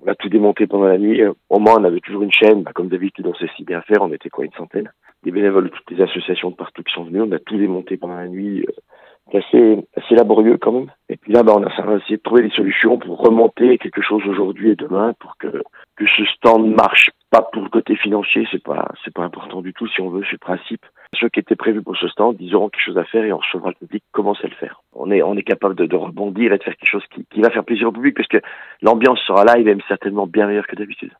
On a tout démonté pendant la nuit. Au moins, on avait toujours une chaîne, comme d'habitude, on sait si bien faire. On était quoi, une centaine. Des bénévoles de toutes les associations de partout qui sont venus. On a tout démonté pendant la nuit. C'est assez laborieux quand même. Et puis là, on a essayé de trouver des solutions pour remonter quelque chose aujourd'hui et demain pour que ce stand marche. Pas pour le côté financier, c'est pas important du tout si on veut, c'est le principe. Ceux qui étaient prévus pour ce stand, ils auront quelque chose à faire et on recevra le public commence à le faire. On est capable de rebondir et de faire quelque chose qui va faire plaisir au public parce que l'ambiance sera là, il est même certainement bien meilleure que d'habitude.